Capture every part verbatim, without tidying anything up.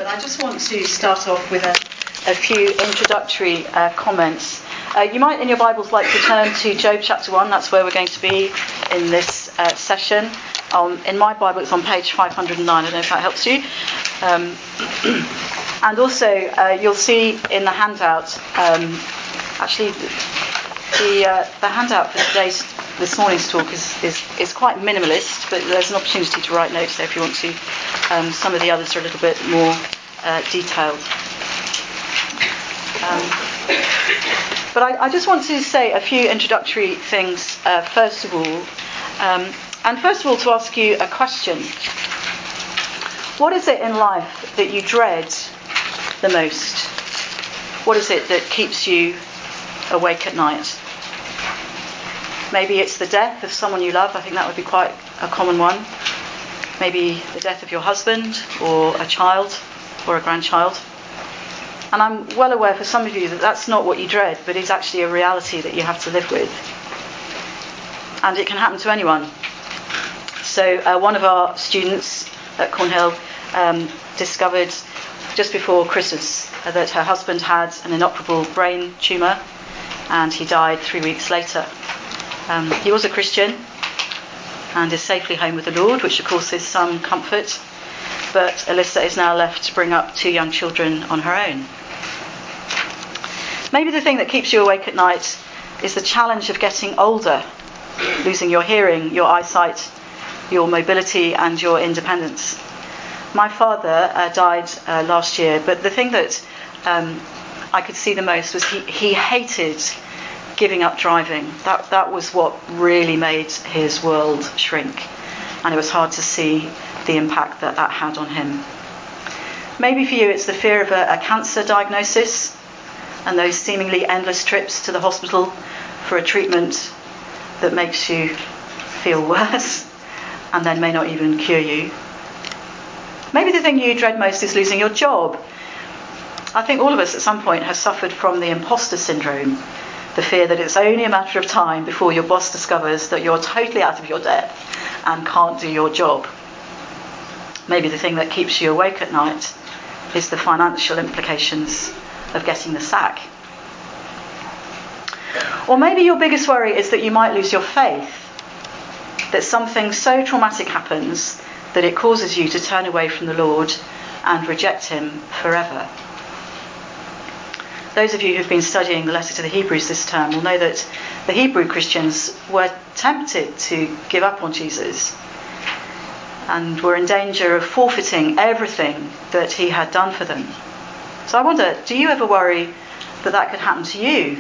But I just want to start off with a, a few introductory uh, comments. Uh, you might, in your Bibles, like to turn to Job chapter one. That's where we're going to be in this uh, session. Um, in my Bible, it's on page five hundred nine. I don't know if that helps you. Um, and also, uh, you'll see in the handout, um, actually, the uh, the handout for today's this morning's talk is, is, is quite minimalist, but there's an opportunity to write notes there if you want to. Um, some of the others are a little bit more uh, detailed. Um, but I, I just want to say a few introductory things, uh, first of all. Um, and first of all, to ask you a question. What is it in life that you dread the most? What is it that keeps you awake at night? Maybe it's the death of someone you love. I think that would be quite a common one. Maybe the death of your husband or a child or a grandchild. And I'm well aware for some of you that that's not what you dread, but is actually a reality that you have to live with. And it can happen to anyone. So uh, one of our students at Cornhill um, discovered just before Christmas uh, that her husband had an inoperable brain tumour, and he died three weeks later. Um, he was a Christian and is safely home with the Lord, which of course is some comfort. But Alyssa is now left to bring up two young children on her own. Maybe the thing that keeps you awake at night is the challenge of getting older, losing your hearing, your eyesight, your mobility and your independence. My father uh, died uh, last year, but the thing that um, I could see the most was he, he hated giving up driving. That that was what really made his world shrink, and it was hard to see the impact that that had on him. Maybe for you it's the fear of a, a cancer diagnosis and those seemingly endless trips to the hospital for a treatment that makes you feel worse and then may not even cure you. Maybe the thing you dread most is losing your job. I think all of us at some point have suffered from the imposter syndrome, the fear that it's only a matter of time before your boss discovers that you're totally out of your depth and can't do your job. Maybe the thing that keeps you awake at night is the financial implications of getting the sack. Or maybe your biggest worry is that you might lose your faith, that something so traumatic happens that it causes you to turn away from the Lord and reject him forever. Those of you who've been studying the letter to the Hebrews this term will know that the Hebrew Christians were tempted to give up on Jesus and were in danger of forfeiting everything that he had done for them. So I wonder, do you ever worry that that could happen to you?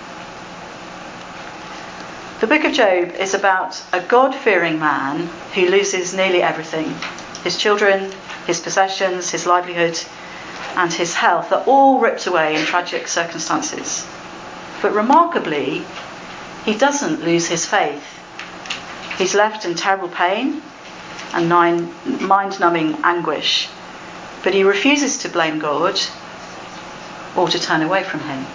The book of Job is about a God-fearing man who loses nearly everything. His children, his possessions, his livelihood, and his health are all ripped away in tragic circumstances. But remarkably, he doesn't lose his faith. He's left in terrible pain and mind-numbing anguish, but he refuses to blame God or to turn away from him.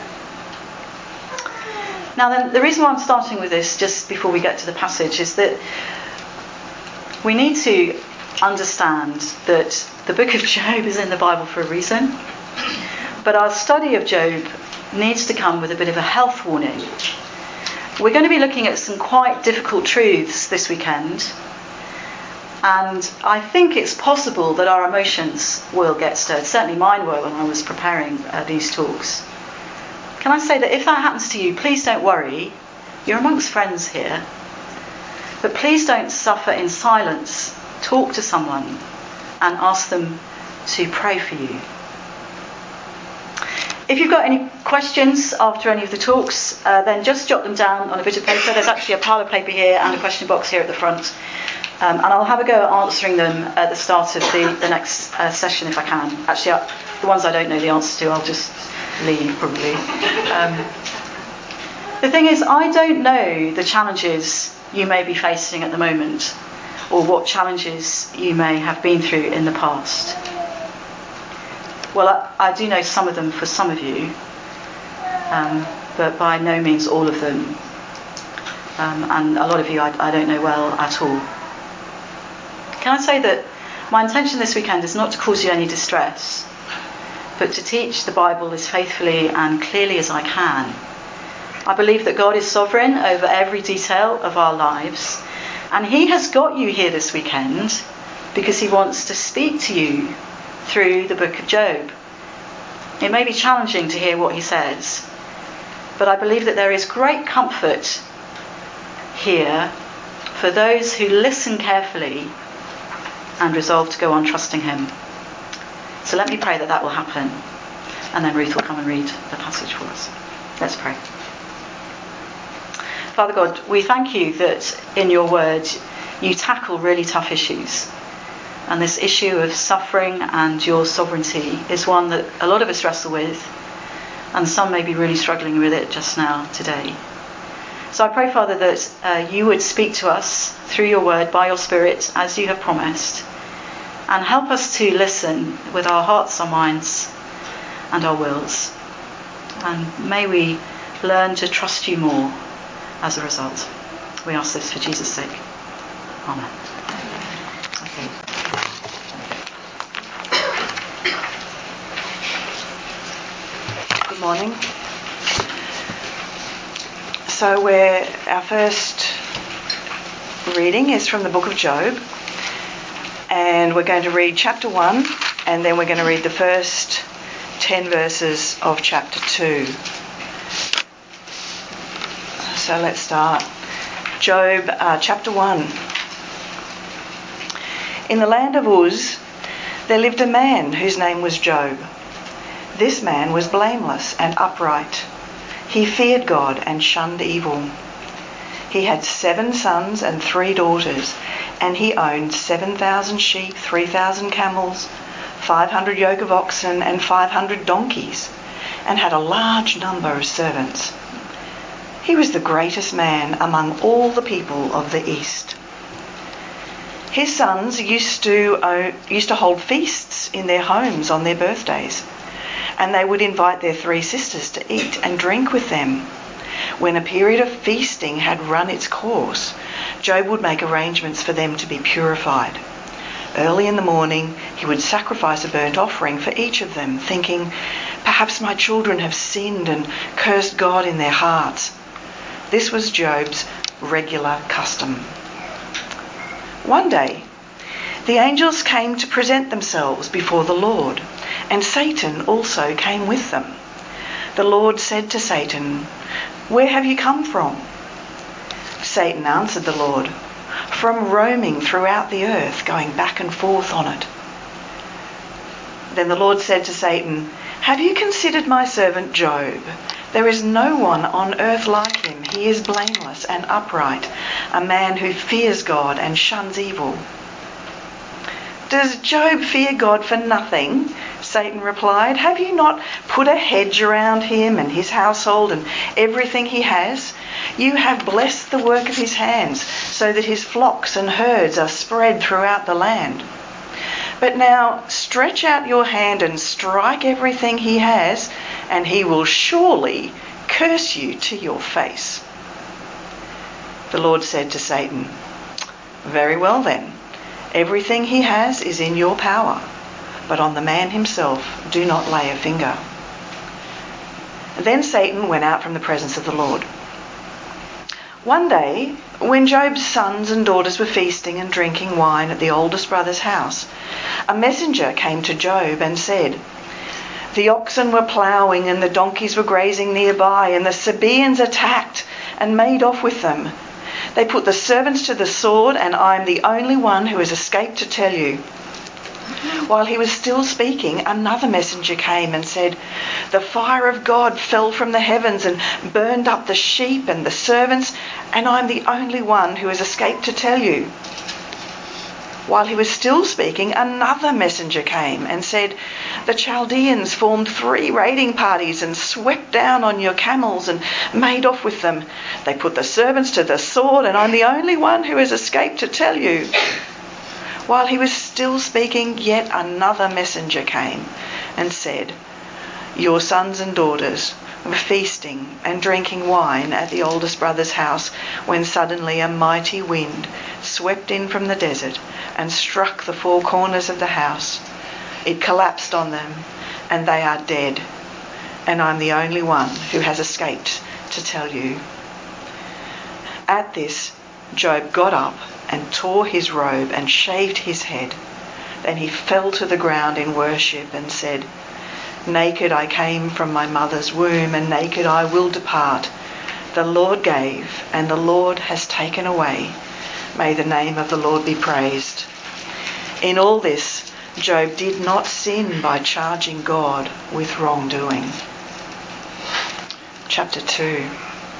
Now then, the reason why I'm starting with this just before we get to the passage is that we need to understand that the book of Job is in the Bible for a reason, but our study of Job needs to come with a bit of a health warning. We're going to be looking at some quite difficult truths this weekend, and I think it's possible that our emotions will get stirred. Certainly mine were when I was preparing uh, these talks. Can I say that if that happens to you, please don't worry. You're amongst friends here. But please don't suffer in silence. Talk to someone and ask them to pray for you. If you've got any questions after any of the talks, uh, then just jot them down on a bit of paper. There's actually a pile of paper here and a question box here at the front. Um, and I'll have a go at answering them at the start of the, the next uh, session if I can. Actually, I, the ones I don't know the answer to, I'll just leave probably. Um, the thing is, I don't know the challenges you may be facing at the moment, or what challenges you may have been through in the past. Well, I, I do know some of them for some of you, um, but by no means all of them. Um, and a lot of you I, I don't know well at all. Can I say that My intention this weekend is not to cause you any distress, but to teach the Bible as faithfully and clearly as I can. I believe that God is sovereign over every detail of our lives, and he has got you here this weekend because he wants to speak to you through the book of Job. It may be challenging to hear what he says, but I believe that there is great comfort here for those who listen carefully and resolve to go on trusting him. So let me pray that that will happen, and then Ruth will come and read the passage for us. Let's pray. Father God, we thank you that in your word you tackle really tough issues. And this issue of suffering and your sovereignty is one that a lot of us wrestle with, and some may be really struggling with it just now, today. So I pray, Father, that uh, you would speak to us through your word by your Spirit, as you have promised, and help us to listen with our hearts, our minds, and our wills. And may we learn to trust you more as a result. We ask this for Jesus' sake. Amen. Okay. Good morning. So we're, our first reading is from the book of Job, and we're going to read chapter one, and then we're going to read the first ten verses of chapter two. So let's start. Job uh, chapter one. In the land of Uz there lived a man whose name was Job. This man was blameless and upright. He feared God and shunned evil. He had seven sons and three daughters, and he owned seven thousand sheep, three thousand camels, five hundred yoke of oxen, and five hundred donkeys, and had a large number of servants. He was the greatest man among all the people of the East. His sons used to, uh, used to hold feasts in their homes on their birthdays, and they would invite their three sisters to eat and drink with them. When a period of feasting had run its course, Job would make arrangements for them to be purified. Early in the morning, he would sacrifice a burnt offering for each of them, thinking, "Perhaps my children have sinned and cursed God in their hearts." This was Job's regular custom. One day, the angels came to present themselves before the Lord, and Satan also came with them. The Lord said to Satan, "Where have you come from?" Satan answered the Lord, "From roaming throughout the earth, going back and forth on it." Then the Lord said to Satan, "Have you considered my servant Job? There is no one on earth like him. He is blameless and upright, a man who fears God and shuns evil." "Does Job fear God for nothing?" Satan replied. "Have you not put a hedge around him and his household and everything he has? You have blessed the work of his hands, so that his flocks and herds are spread throughout the land. But now stretch out your hand and strike everything he has, and he will surely curse you to your face." The Lord said to Satan, "Very well then, everything he has is in your power, but on the man himself do not lay a finger." Then Satan went out from the presence of the Lord. One day, when Job's sons and daughters were feasting and drinking wine at the oldest brother's house, a messenger came to Job and said, "The oxen were ploughing and the donkeys were grazing nearby, and the Sabaeans attacked and made off with them. They put the servants to the sword, and I am the only one who has escaped to tell you." While he was still speaking, another messenger came and said, "The fire of God fell from the heavens and burned up the sheep and the servants, and I'm the only one who has escaped to tell you." While he was still speaking, another messenger came and said, "The Chaldeans formed three raiding parties and swept down on your camels and made off with them. They put the servants to the sword, and I'm the only one who has escaped to tell you." While he was still speaking, yet another messenger came and said, "Your sons and daughters were feasting and drinking wine at the oldest brother's house when suddenly a mighty wind swept in from the desert and struck the four corners of the house. It collapsed on them and they are dead. And I'm the only one who has escaped to tell you." At this, Job got up and tore his robe and shaved his head. Then he fell to the ground in worship and said, "Naked I came from my mother's womb, and naked I will depart. The Lord gave, and the Lord has taken away. May the name of the Lord be praised." In all this, Job did not sin by charging God with wrongdoing. Chapter two.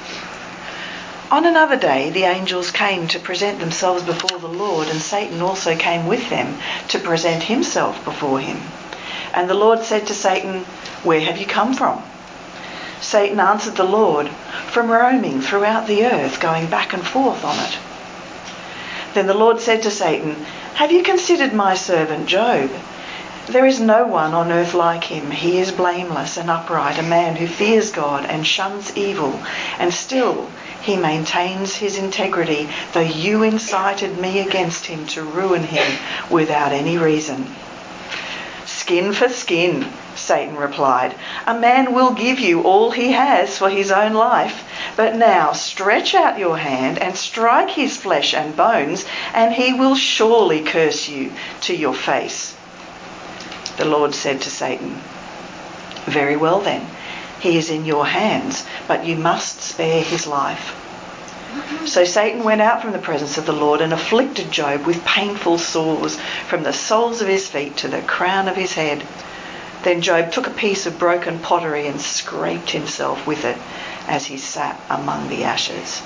On another day, the angels came to present themselves before the Lord, and Satan also came with them to present himself before him. And the Lord said to Satan, "Where have you come from?" Satan answered the Lord, "From roaming throughout the earth, going back and forth on it." Then the Lord said to Satan, "Have you considered my servant Job? There is no one on earth like him. He is blameless and upright, a man who fears God and shuns evil, and still he maintains his integrity, though you incited me against him to ruin him without any reason." "Skin for skin," Satan replied. "A man will give you all he has for his own life. But now stretch out your hand and strike his flesh and bones, and he will surely curse you to your face." The Lord said to Satan, "Very well then, he is in your hands, but you must spare his life." So Satan went out from the presence of the Lord and afflicted Job with painful sores from the soles of his feet to the crown of his head. Then Job took a piece of broken pottery and scraped himself with it as he sat among the ashes.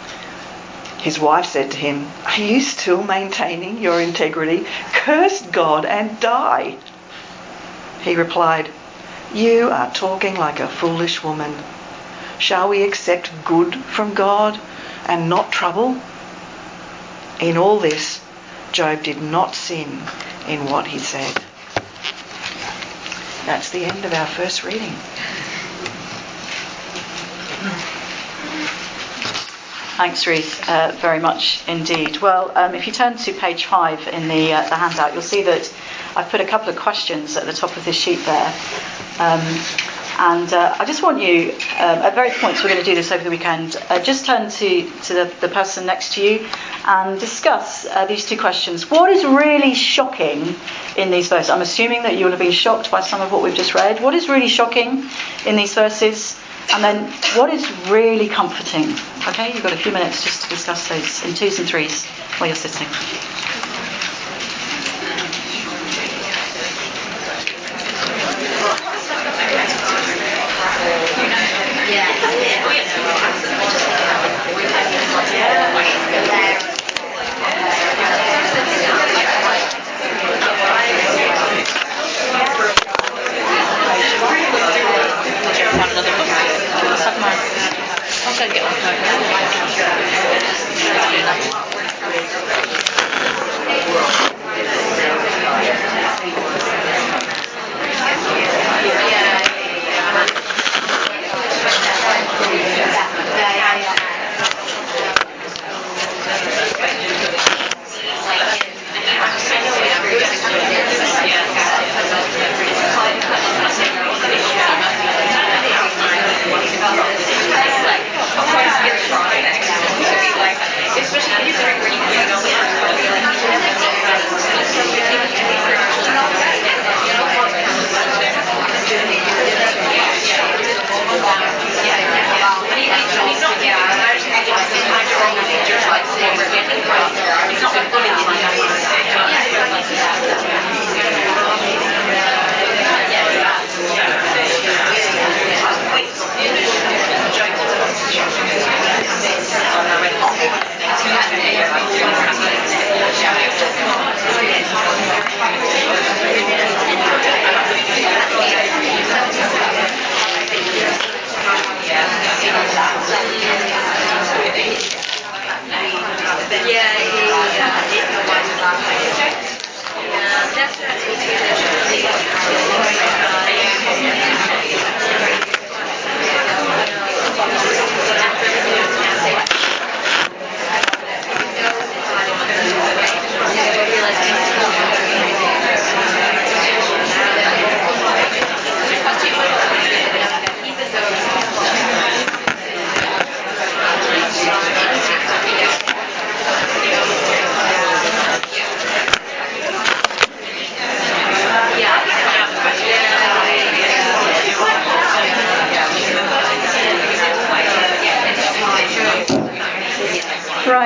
His wife said to him, "Are you still maintaining your integrity? Curse God and die." He replied, "You are talking like a foolish woman. Shall we accept good from God and not trouble?" In all this, Job did not sin in what he said. That's the end of our first reading. Thanks, Ruth, uh, very much indeed. Well, um, if you turn to page five in the, uh, the handout, you'll see that I've put a couple of questions at the top of this sheet there. Um, and uh, I just want you, um, at various points, we're going to do this over the weekend, uh, just turn to, to the, the person next to you and discuss uh, these two questions. What is really shocking in these verses? I'm assuming that you will have been shocked by some of what we've just read. What is really shocking in these verses? And then what is really comforting? Okay, you've got a few minutes just to discuss those in twos and threes while you're sitting.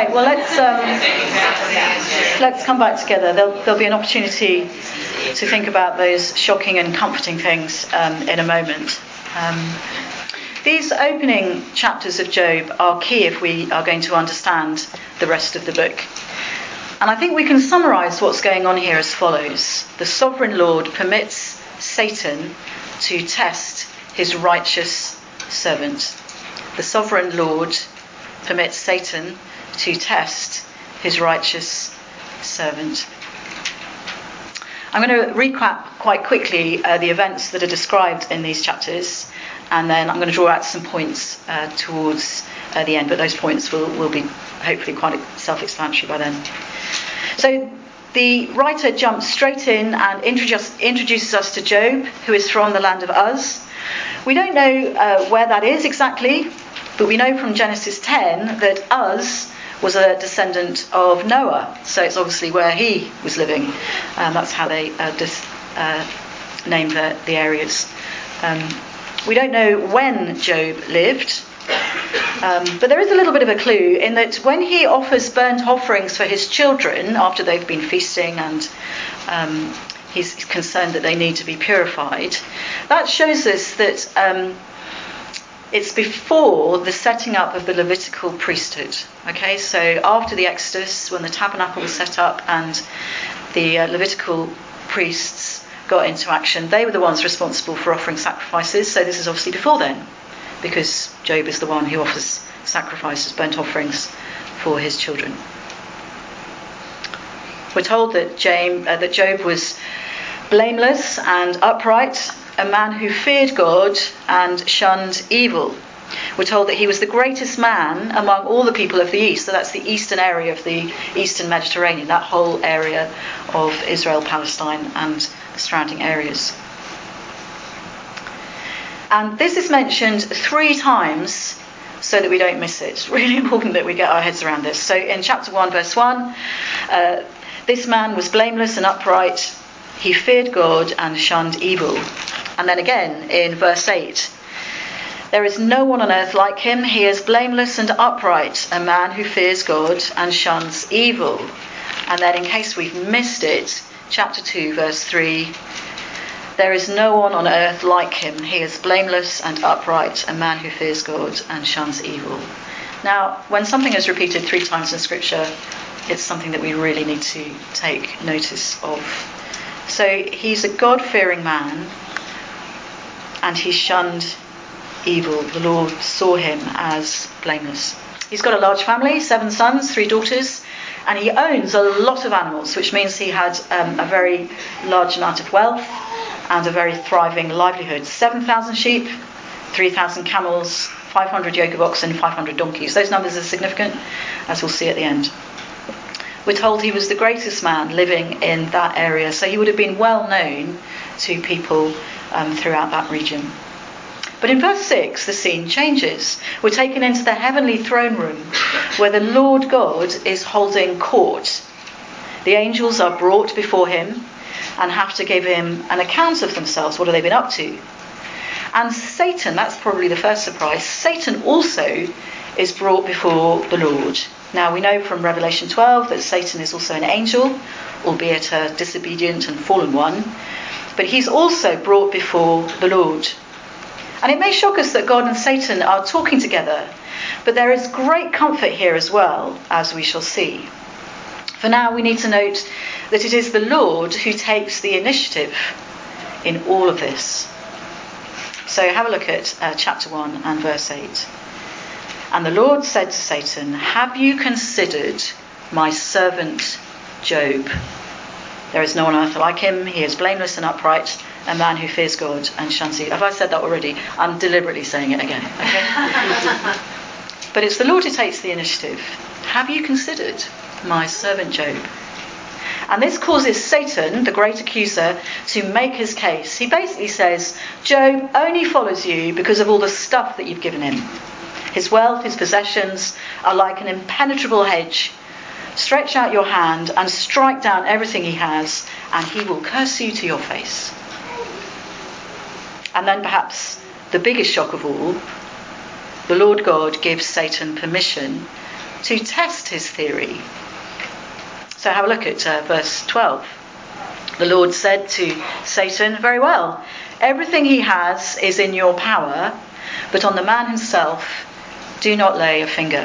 Right, well, let's um, let's come back together. There'll, there'll be an opportunity to think about those shocking and comforting things um, in a moment. Um, these opening chapters of Job are key if we are going to understand the rest of the book. And I think we can summarise what's going on here as follows. The sovereign Lord permits Satan to test his righteous servant. The sovereign Lord permits Satan to test his righteous servant. I'm going to recap quite quickly uh, the events that are described in these chapters, and then I'm going to draw out some points uh, towards uh, the end, but those points will, will be hopefully quite self-explanatory by then. So the writer jumps straight in and introduce, introduces us to Job, who is from the land of Uz. We don't know uh, where that is exactly, but we know from Genesis ten that Uz was a descendant of Noah, so it's obviously where he was living, and that's how they uh, dis, uh, named the, the areas. Um, we don't know when Job lived, um, but there is a little bit of a clue in that when he offers burnt offerings for his children after they've been feasting and um, he's concerned that they need to be purified, that shows us that um, it's before the setting up of the Levitical priesthood. Okay, so after the Exodus, when the tabernacle was set up and the uh, Levitical priests got into action, they were the ones responsible for offering sacrifices. So this is obviously before then, because Job is the one who offers sacrifices, burnt offerings for his children. We're told that, James, uh, that Job was blameless and upright, a man who feared God and shunned evil. We're told that he was the greatest man among all the people of the East. So that's the eastern area of the Eastern Mediterranean, that whole area of Israel, Palestine, and the surrounding areas. And this is mentioned three times so that we don't miss it. It's really important that we get our heads around this. So in chapter one, verse one, uh, this man was blameless and upright. He feared God and shunned evil. And then again in verse eight, there is no one on earth like him. He is blameless and upright, a man who fears God and shuns evil. And then in case we've missed it, chapter two, verse three, there is no one on earth like him. He is blameless and upright, a man who fears God and shuns evil. Now, when something is repeated three times in Scripture, it's something that we really need to take notice of. So he's a God-fearing man, and he shunned evil. The Lord saw him as blameless. He's got a large family, seven sons, three daughters, and he owns a lot of animals, which means he had um, a very large amount of wealth and a very thriving livelihood. seven thousand sheep, three thousand camels, five hundred yoke of oxen, five hundred donkeys. Those numbers are significant, as we'll see at the end. We're told he was the greatest man living in that area, so he would have been well known to people um, throughout that region. But in verse six, the scene changes. We're taken into the heavenly throne room where the Lord God is holding court. The angels are brought before him and have to give him an account of themselves. What have they been up to? And Satan, that's probably the first surprise, Satan also is brought before the Lord. Now, we know from Revelation twelve that Satan is also an angel, albeit a disobedient and fallen one. But he's also brought before the Lord. And it may shock us that God and Satan are talking together, but there is great comfort here as well, as we shall see. For now, we need to note that it is the Lord who takes the initiative in all of this. So have a look at uh, chapter one and verse eight. And the Lord said to Satan, "Have you considered my servant Job? There is no one on earth like him. He is blameless and upright, a man who fears God and shuns evil." Have I said that already? I'm deliberately saying it again. Okay? But it's the Lord who takes the initiative. Have you considered my servant Job? And this causes Satan, the great accuser, to make his case. He basically says, Job only follows you because of all the stuff that you've given him. His wealth, his possessions are like an impenetrable hedge. Stretch out your hand and strike down everything he has, and he will curse you to your face. And then perhaps the biggest shock of all, the Lord God gives Satan permission to test his theory. So have a look at uh, verse twelve. The Lord said to Satan, "Very well, everything he has is in your power, but on the man himself do not lay a finger."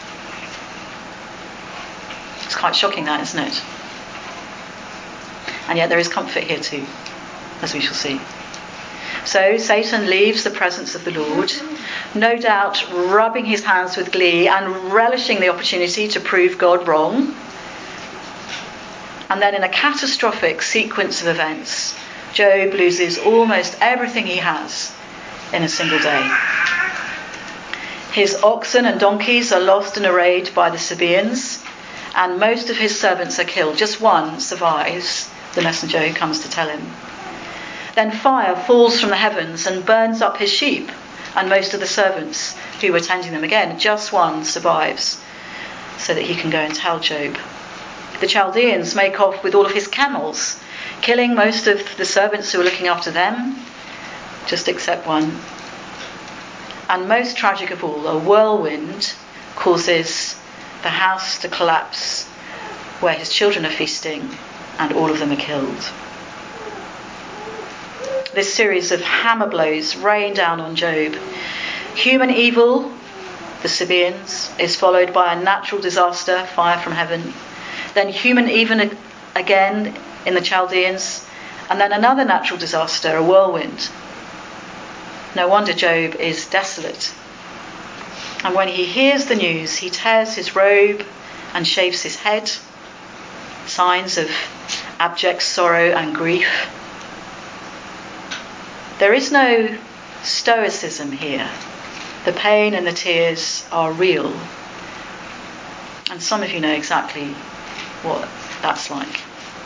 It's quite shocking, that, isn't it? And yet there is comfort here too, as we shall see. So Satan leaves the presence of the Lord, no doubt rubbing his hands with glee and relishing the opportunity to prove God wrong. And then in a catastrophic sequence of events, Job loses almost everything he has in a single day. His oxen and donkeys are lost and arrayed by the Sabaeans, and most of his servants are killed. Just one survives, the messenger who comes to tell him. Then fire falls from the heavens and burns up his sheep and most of the servants who were tending them. Again, just one survives so that he can go and tell Job. The Chaldeans make off with all of his camels, killing most of the servants who were looking after them, just except one. And most tragic of all, a whirlwind causes the house to collapse where his children are feasting, and all of them are killed. This series of hammer blows rain down on Job. Human evil, the Sabaeans, is followed by a natural disaster, fire from heaven. Then human evil again in the Chaldeans, and then another natural disaster, a whirlwind. No wonder Job is desolate. And when he hears the news, he tears his robe and shaves his head, signs of abject sorrow and grief. There is no stoicism here. The pain and the tears are real. And some of you know exactly what that's like.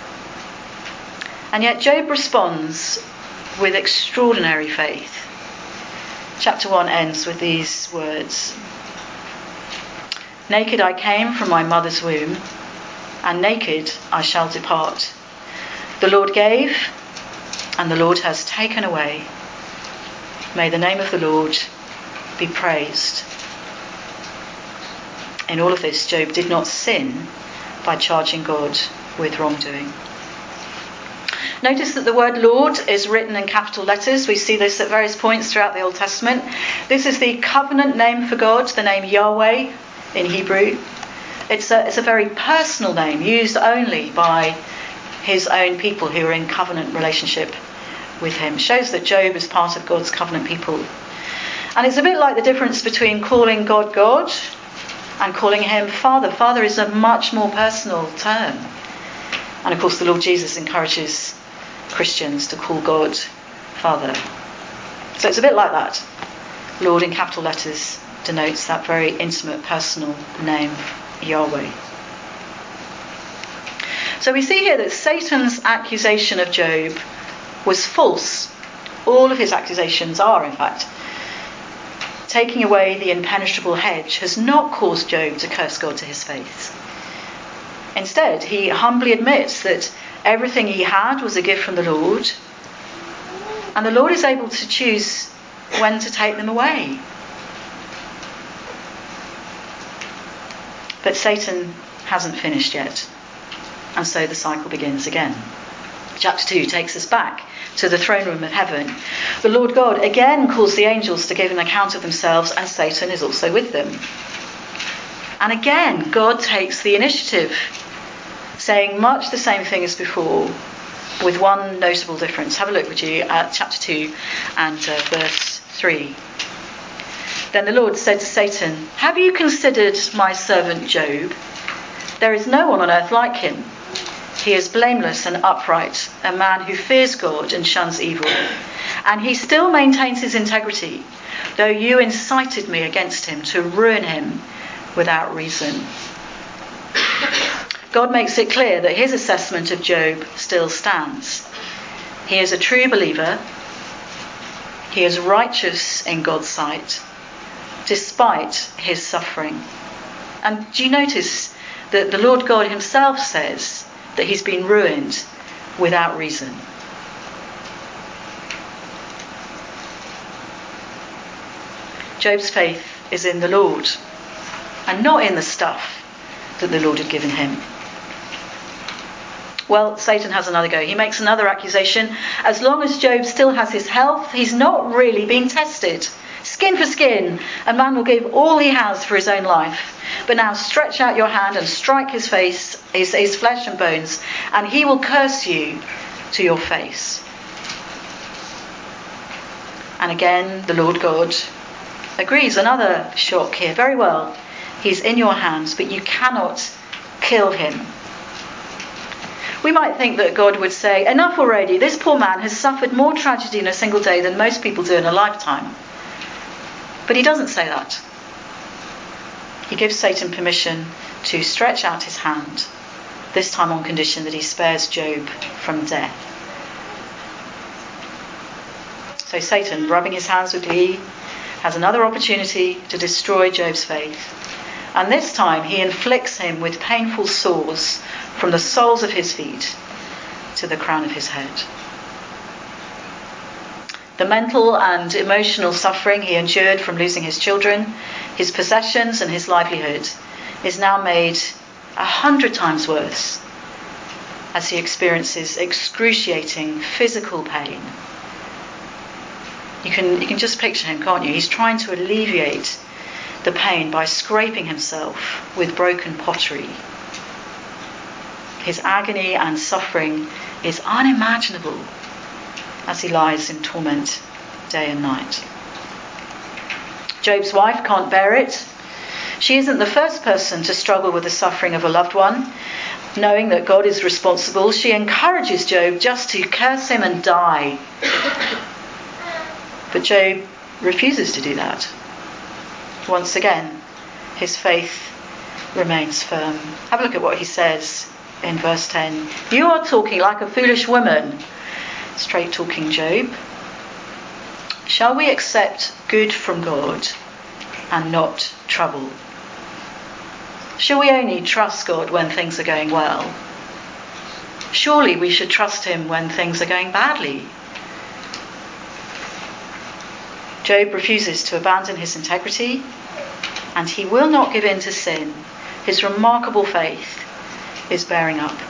And yet Job responds with extraordinary faith. Chapter one ends with these words. "Naked I came from my mother's womb, and naked I shall depart. The Lord gave, and the Lord has taken away. May the name of the Lord be praised." In all of this, Job did not sin by charging God with wrongdoing. Notice that the word Lord is written in capital letters. We see this at various points throughout the Old Testament. This is the covenant name for God, the name Yahweh in Hebrew. It's a, it's a very personal name used only by his own people who are in covenant relationship with him. It shows that Job is part of God's covenant people. And it's a bit like the difference between calling God God and calling him Father. Father is a much more personal term. And of course the Lord Jesus encourages Christians to call God Father. So it's a bit like that. Lord in capital letters denotes that very intimate, personal name, Yahweh. So we see here that Satan's accusation of Job was false. All of his accusations are, in fact. Taking away the impenetrable hedge has not caused Job to curse God to his face. Instead, he humbly admits that everything he had was a gift from the Lord, and the Lord is able to choose when to take them away. But Satan hasn't finished yet, and so the cycle begins again. Chapter two takes us back to the throne room of heaven. The Lord God again calls the angels to give an account of themselves, and Satan is also with them. And again, God takes the initiative, saying much the same thing as before, with one notable difference. Have a look, would you, at chapter two and uh, verse three. Then the Lord said to Satan, "Have you considered my servant Job? There is no one on earth like him. He is blameless and upright, a man who fears God and shuns evil. And he still maintains his integrity, though you incited me against him to ruin him without reason." God makes it clear that his assessment of Job still stands. He is a true believer. He is righteous in God's sight, despite his suffering. And do you notice that the Lord God himself says that he's been ruined without reason? Job's faith is in the Lord. and not in the stuff that the Lord had given him. Well, Satan has another go. He makes another accusation. As long as Job still has his health, he's not really being tested. Skin for skin, a man will give all he has for his own life. But now stretch out your hand and strike his face, his, his flesh and bones, and he will curse you to your face. And again, the Lord God agrees. Another shock here. Very well, he's in your hands, but you cannot kill him. We might think that God would say, enough already, this poor man has suffered more tragedy in a single day than most people do in a lifetime. But he doesn't say that. He gives Satan permission to stretch out his hand, this time on condition that he spares Job from death. So Satan, rubbing his hands with glee, has another opportunity to destroy Job's faith. And this time he inflicts him with painful sores from the soles of his feet to the crown of his head. The mental and emotional suffering he endured from losing his children, his possessions and his livelihood is now made a hundred times worse as he experiences excruciating physical pain. You can, you can just picture him, can't you? He's trying to alleviate the pain by scraping himself with broken pottery. His agony and suffering is unimaginable as he lies in torment day and night. Job's wife can't bear it. She isn't the first person to struggle with the suffering of a loved one. Knowing that God is responsible, she encourages Job just to curse him and die. But Job refuses to do that. Once again, his faith remains firm. Have a look at what he says in verse ten. You are talking like a foolish woman. Straight talking Job. Shall we accept good from God and not trouble? Shall we only trust God when things are going well? Surely we should trust him when things are going badly. Job refuses to abandon his integrity, and he will not give in to sin. His remarkable faith is bearing up.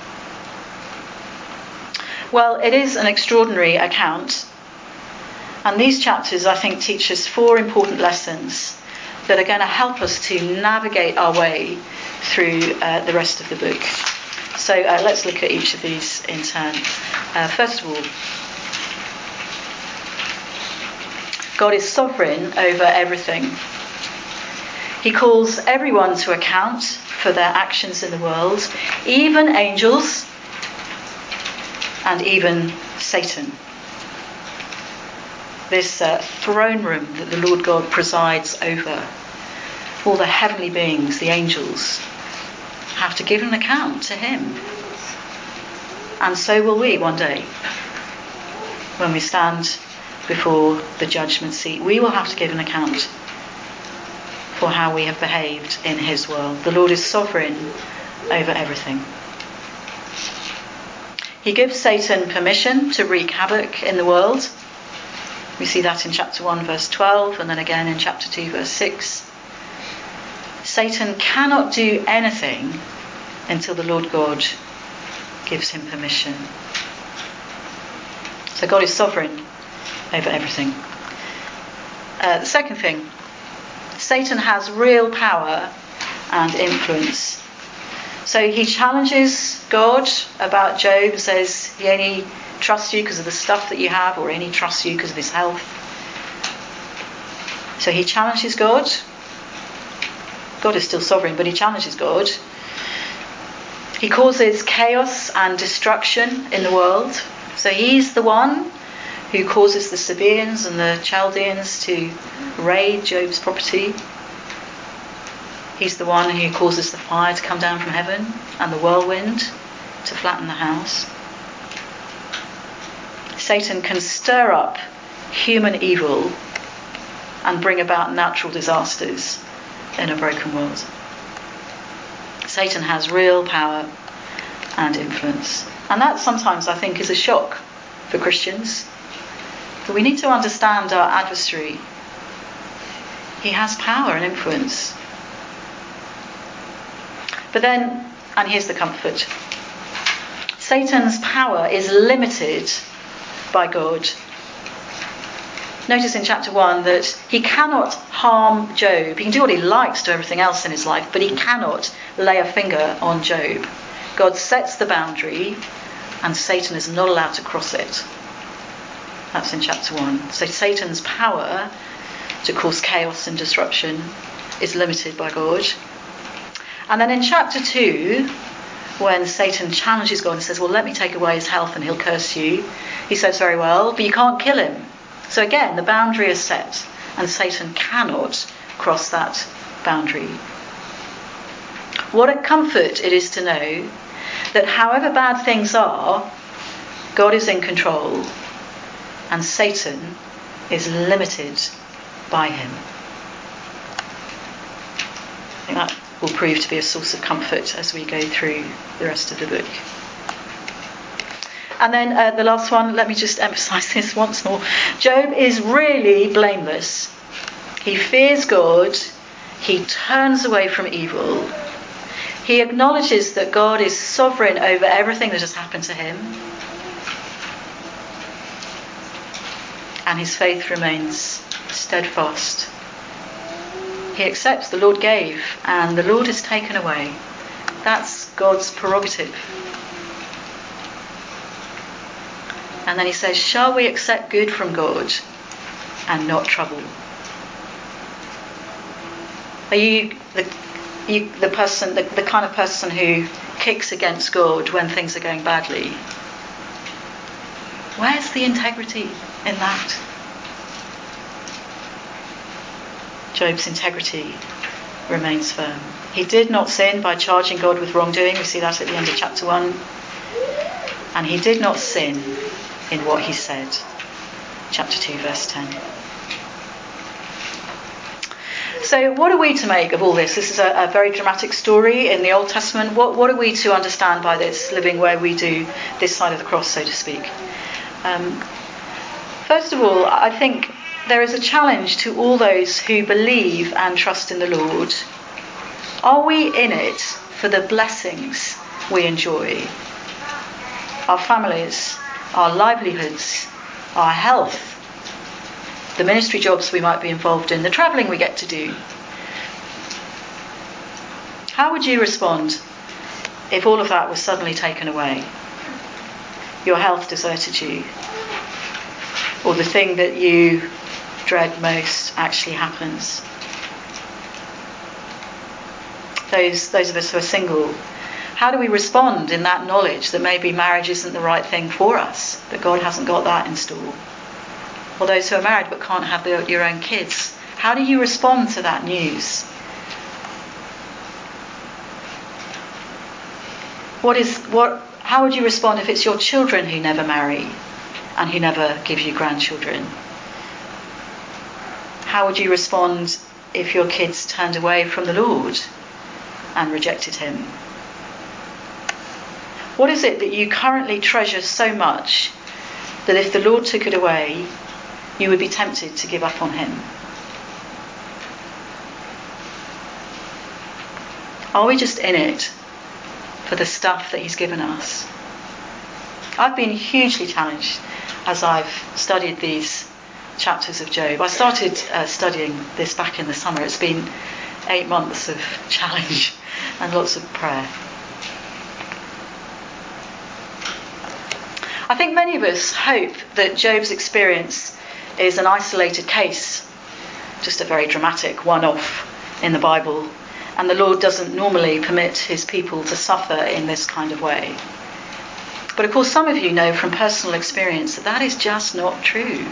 Well, it is an extraordinary account, and these chapters, I think, teach us four important lessons that are going to help us to navigate our way through uh, the rest of the book. So uh, let's look at each of these in turn. Uh, first of all, God is sovereign over everything. He calls everyone to account for their actions in the world, even angels and even Satan. This uh, throne room that the Lord God presides over, all the heavenly beings, the angels, have to give an account to him. And so will we one day. When we stand before the judgment seat, we will have to give an account for how we have behaved in his world. The Lord is sovereign over everything. He gives Satan permission to wreak havoc in the world. We see that in chapter one, verse twelve, and then again in chapter two, verse six. Satan cannot do anything until the Lord God gives him permission. So God is sovereign over everything. Uh, the second thing, Satan has real power and influence. So he challenges God about Job, says he only trusts you because of the stuff that you have, or only trusts you because of his health. So he challenges God. God is still sovereign, but he challenges God. He causes chaos and destruction in the world. So he's the one who causes the Sabaeans and the Chaldeans to raid Job's property. He's the one who causes the fire to come down from heaven and the whirlwind to flatten the house. Satan can stir up human evil and bring about natural disasters in a broken world. Satan has real power and influence. And that sometimes, I think, is a shock for Christians. But we need to understand our adversary. He has power and influence. But then, and here's the comfort, Satan's power is limited by God. Notice in chapter one that he cannot harm Job. He can do what he likes to everything else in his life, but he cannot lay a finger on Job. God sets the boundary, and Satan is not allowed to cross it. That's in chapter one. So Satan's power to cause chaos and disruption is limited by God. And then in chapter two, when Satan challenges God and says, well, let me take away his health and he'll curse you, he says, very well, but you can't kill him. So again, the boundary is set, and Satan cannot cross that boundary. What a comfort it is to know that however bad things are, God is in control, and Satan is limited by him. I think that will prove to be a source of comfort as we go through the rest of the book. And then uh, the last one, let me just emphasise this once more. Job is really blameless. He fears God. He turns away from evil. He acknowledges that God is sovereign over everything that has happened to him. And his faith remains steadfast. He accepts the Lord gave and the Lord is taken away. That's God's prerogative. And then he says, shall we accept good from God and not trouble? Are you the, you, the person, the, the kind of person who kicks against God when things are going badly? Where's the integrity in that? Job's integrity remains firm. He did not sin by charging God with wrongdoing. We see that at the end of chapter one. And he did not sin in what he said. Chapter two, verse ten. So what are we to make of all this? This is a, a very dramatic story in the Old Testament. What, what are we to understand by this, living where we do, this side of the cross, so to speak? Um, first of all, I think there is a challenge to all those who believe and trust in the Lord. Are we in it for the blessings we enjoy? Our families, our livelihoods, our health, the ministry jobs we might be involved in, the travelling we get to do. How would you respond if all of that was suddenly taken away? Your health deserted you, or the thing that you dread most actually happens. Those, those of us who are single, how do we respond in that knowledge that maybe marriage isn't the right thing for us, that God hasn't got that in store? Or those who are married but can't have their, your own kids, how do you respond to that news? What is what? How would you respond if it's your children who never marry and who never give you grandchildren? How would you respond if your kids turned away from the Lord and rejected him? What is it that you currently treasure so much that if the Lord took it away, you would be tempted to give up on him? Are we just in it for the stuff that he's given us? I've been hugely challenged as I've studied these chapters of Job. I started uh, studying this back in the summer. It's been eight months of challenge and lots of prayer. I think many of us hope that Job's experience is an isolated case, just a very dramatic one-off in the Bible, and the Lord doesn't normally permit his people to suffer in this kind of way. But of course, some of you know from personal experience that that is just not true.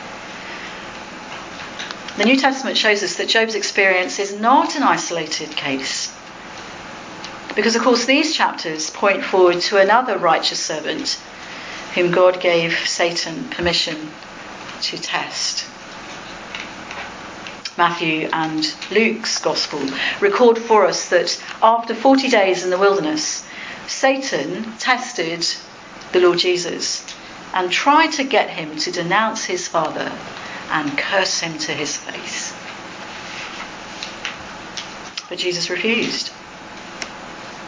The New Testament shows us that Job's experience is not an isolated case, because of course these chapters point forward to another righteous servant whom God gave Satan permission to test. Matthew and Luke's Gospel record for us that after forty days in the wilderness, Satan tested the Lord Jesus and tried to get him to denounce his Father and curse him to his face. But Jesus refused.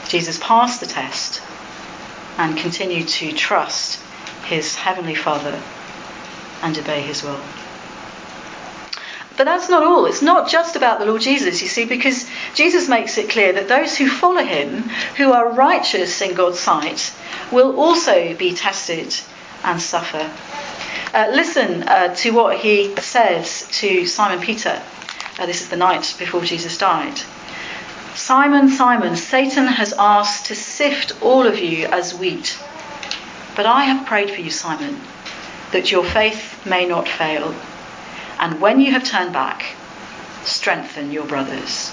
Jesus passed the test and continued to trust his heavenly Father and obey his will. But that's not all. It's not just about the Lord Jesus, you see, because Jesus makes it clear that those who follow him, who are righteous in God's sight, will also be tested and suffer. Uh, listen uh, to what he says to Simon Peter. Uh, this is the night before Jesus died. Simon, Simon, Satan has asked to sift all of you as wheat. But I have prayed for you, Simon, that your faith may not fail. And when you have turned back, strengthen your brothers.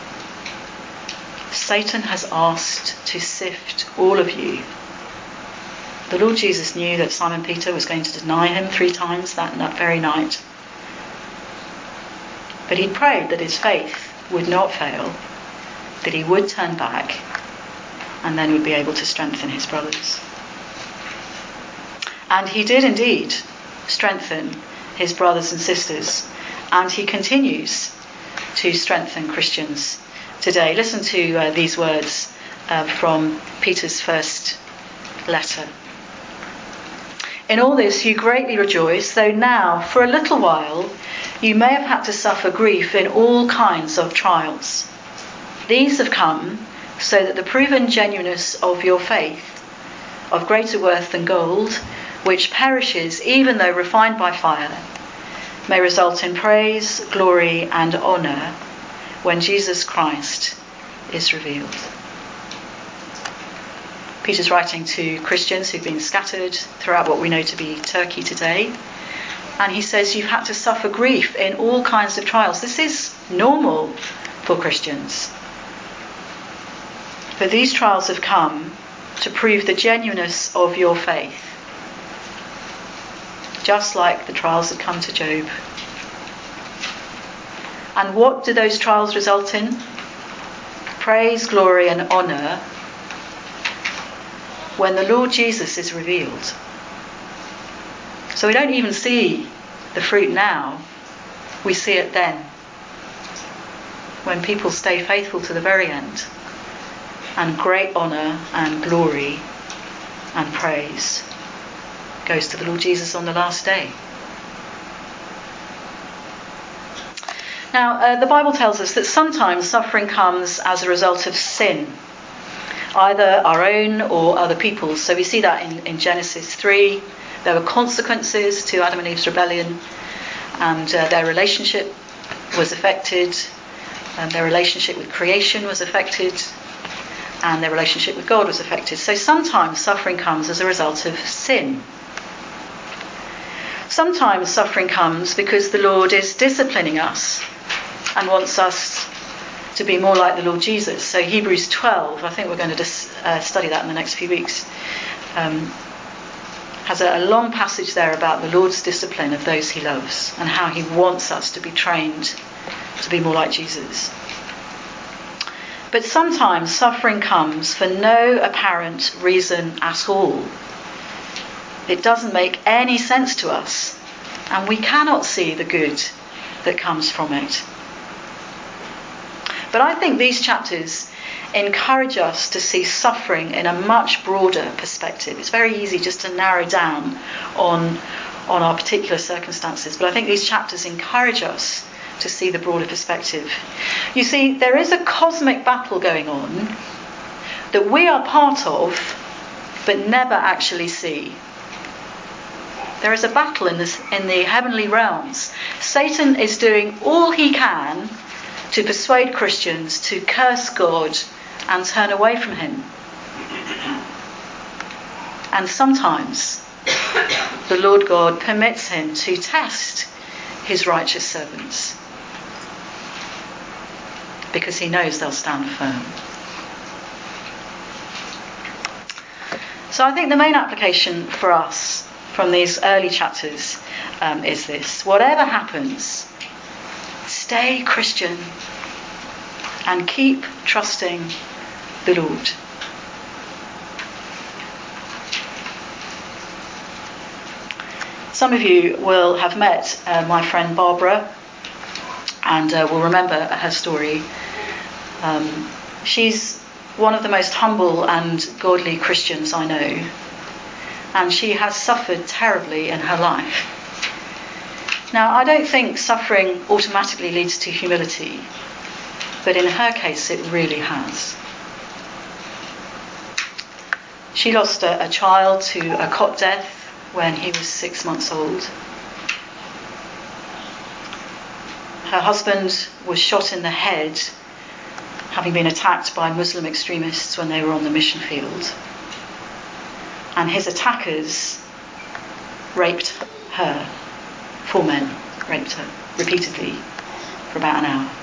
Satan has asked to sift all of you. The Lord Jesus knew that Simon Peter was going to deny him three times that, that very night. But he prayed that his faith would not fail, that he would turn back, and then would be able to strengthen his brothers. And he did indeed strengthen his brothers and sisters, and he continues to strengthen Christians today. Listen to uh, these words uh, from Peter's first letter. In all this you greatly rejoice, though now, for a little while, you may have had to suffer grief in all kinds of trials. These have come so that the proven genuineness of your faith, of greater worth than gold, which perishes even though refined by fire, may result in praise, glory, and honour when Jesus Christ is revealed. Peter's writing to Christians who've been scattered throughout what we know to be Turkey today. And he says you've had to suffer grief in all kinds of trials. This is normal for Christians. But these trials have come to prove the genuineness of your faith, just like the trials had come to Job. And what do those trials result in? Praise, glory, and honour when the Lord Jesus is revealed. So we don't even see the fruit now, we see it then, when people stay faithful to the very end, and great honour and glory and praise goes to the Lord Jesus on the last day. Now, uh, the Bible tells us that sometimes suffering comes as a result of sin, either our own or other people's. So we see that in, in Genesis three. There were consequences to Adam and Eve's rebellion, and uh, their relationship was affected, and their relationship with creation was affected, and their relationship with God was affected. So sometimes suffering comes as a result of sin. Sometimes suffering comes because the Lord is disciplining us and wants us to be more like the Lord Jesus. So Hebrews twelve, I think we're going to dis- uh, study that in the next few weeks, um, has a, a long passage there about the Lord's discipline of those he loves and how he wants us to be trained to be more like Jesus. But sometimes suffering comes for no apparent reason at all. It doesn't make any sense to us, and we cannot see the good that comes from it. But I think these chapters encourage us to see suffering in a much broader perspective. It's very easy just to narrow down on, on our particular circumstances, but I think these chapters encourage us to see the broader perspective. You see, there is a cosmic battle going on that we are part of, but never actually see. There is a battle in, this, in the heavenly realms. Satan is doing all he can to persuade Christians to curse God and turn away from him. And sometimes the Lord God permits him to test his righteous servants, because he knows they'll stand firm. So I think the main application for us from these early chapters um, is this: whatever happens, stay Christian and keep trusting the Lord. Some of you will have met uh, my friend Barbara and uh, will remember her story. Um, she's one of the most humble and godly Christians I know, and she has suffered terribly in her life. Now, I don't think suffering automatically leads to humility, but in her case it really has. She lost a, a child to a cot death when he was six months old. Her husband was shot in the head, having been attacked by Muslim extremists when they were on the mission field. And his attackers raped her. Four men raped her repeatedly for about an hour.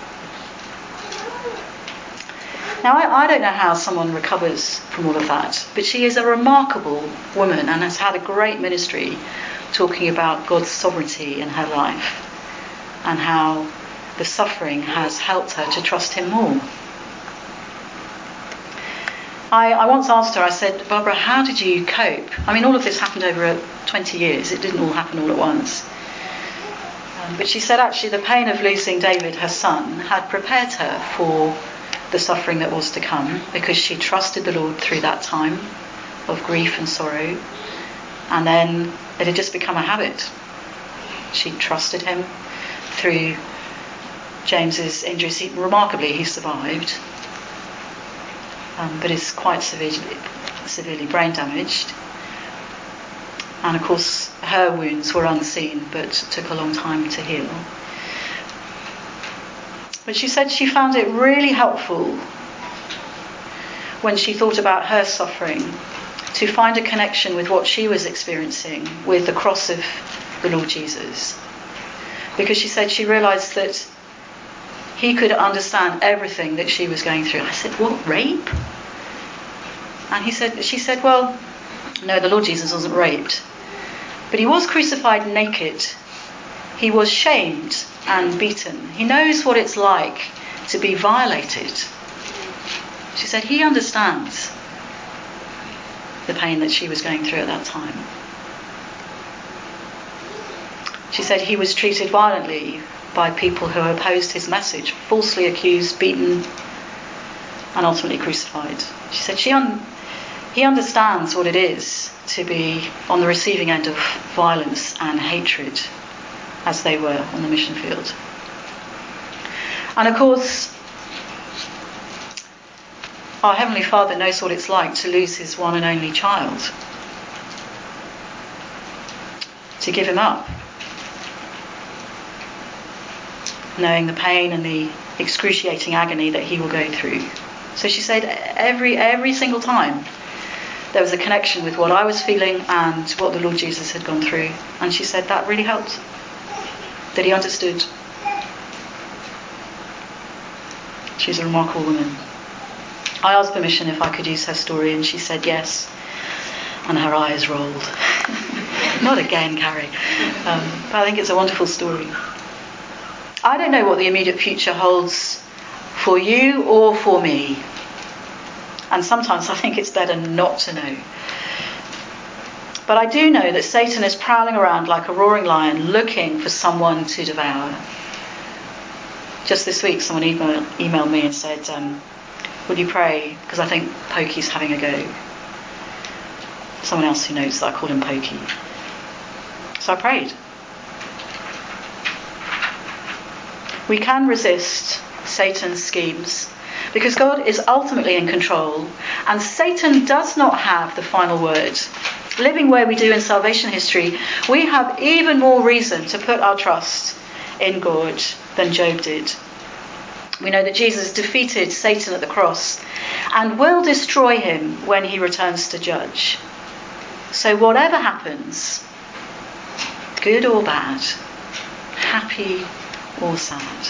Now, I, I don't know how someone recovers from all of that, but she is a remarkable woman and has had a great ministry talking about God's sovereignty in her life and how the suffering has helped her to trust him more. I, I once asked her, I said, Barbara, how did you cope? I mean, all of this happened over twenty years. It didn't all happen all at once. Um, but she said actually the pain of losing David, her son, had prepared her for the suffering that was to come, because she trusted the Lord through that time of grief and sorrow, and then it had just become a habit. She trusted him through James's injuries. He, remarkably, he survived, um, but is quite severely, severely brain damaged. And of course, her wounds were unseen, but took a long time to heal. But she said she found it really helpful when she thought about her suffering to find a connection with what she was experiencing with the cross of the Lord Jesus. Because she said she realised that he could understand everything that she was going through. I said, what, rape? And he said, she said, well, no, the Lord Jesus wasn't raped. But he was crucified naked. He was shamed and beaten. He knows what it's like to be violated. She said he understands the pain that she was going through at that time. She said he was treated violently by people who opposed his message, falsely accused, beaten, and ultimately crucified. She said she un- he understands what it is to be on the receiving end of violence and hatred, as they were on the mission field. And of course, our Heavenly Father knows what it's like to lose his one and only child, to give him up, knowing the pain and the excruciating agony that he will go through. So she said every every single time there was a connection with what I was feeling and what the Lord Jesus had gone through. And she said that really helped, that he understood. She's a remarkable woman. I asked permission if I could use her story, and she said yes, and her eyes rolled. Not again, Carrie. Um, but I think it's a wonderful story. I don't know what the immediate future holds for you or for me, and sometimes I think it's better not to know. But I do know that Satan is prowling around like a roaring lion looking for someone to devour. Just this week, someone email, emailed me and said, um, would you pray? Because I think Pokey's having a go. Someone else who knows that I call him Pokey. So I prayed. We can resist Satan's schemes because God is ultimately in control, and Satan does not have the final word. Living where we do in salvation history, we have even more reason to put our trust in God than Job did. We know that Jesus defeated Satan at the cross and will destroy him when he returns to judge. So whatever happens, good or bad, happy or sad,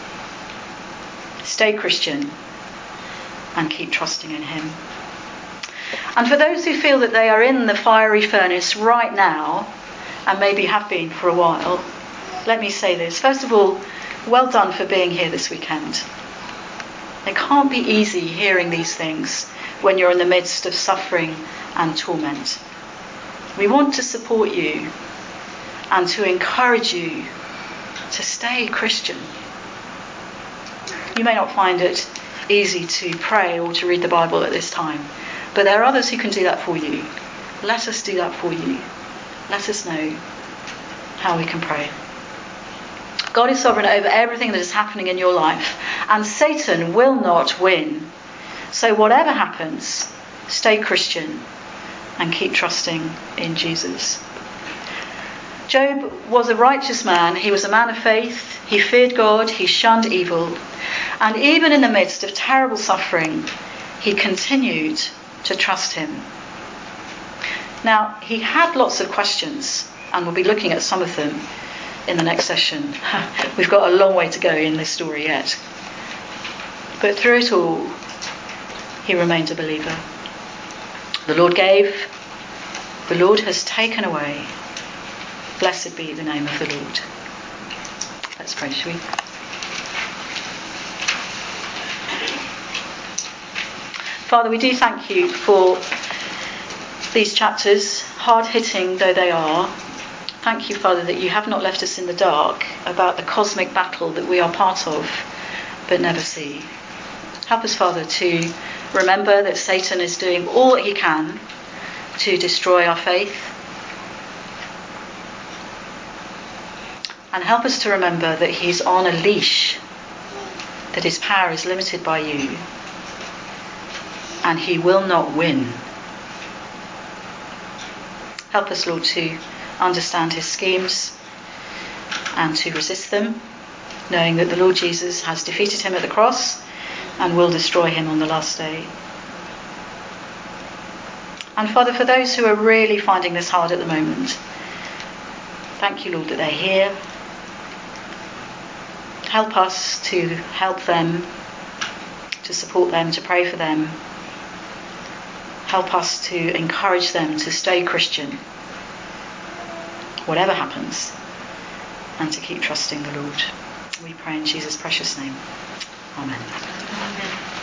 stay Christian and keep trusting in him. And for those who feel that they are in the fiery furnace right now, and maybe have been for a while, let me say this. First of all, well done for being here this weekend. It can't be easy hearing these things when you're in the midst of suffering and torment. We want to support you and to encourage you to stay Christian. You may not find it easy to pray or to read the Bible at this time. But there are others who can do that for you. Let us do that for you. Let us know how we can pray. God is sovereign over everything that is happening in your life, and Satan will not win. So whatever happens, stay Christian and keep trusting in Jesus. Job was a righteous man. He was a man of faith. He feared God. He shunned evil. And even in the midst of terrible suffering, he continued to trust him. Now, he had lots of questions, and we'll be looking at some of them in the next session. We've got a long way to go in this story yet. But through it all, he remained a believer. The Lord gave, the Lord has taken away. Blessed be the name of the Lord. Let's pray, shall we? Father, we do thank you for these chapters, hard-hitting though they are. Thank you, Father, that you have not left us in the dark about the cosmic battle that we are part of, but never see. Help us, Father, to remember that Satan is doing all that he can to destroy our faith. And help us to remember that he's on a leash, that his power is limited by you, and he will not win. Help us, Lord, to understand his schemes and to resist them, knowing that the Lord Jesus has defeated him at the cross and will destroy him on the last day. And Father, for those who are really finding this hard at the moment, thank you, Lord, that they're here. Help us to help them, to support them, to pray for them. Help us to encourage them to stay Christian, whatever happens, and to keep trusting the Lord. We pray in Jesus' precious name. Amen.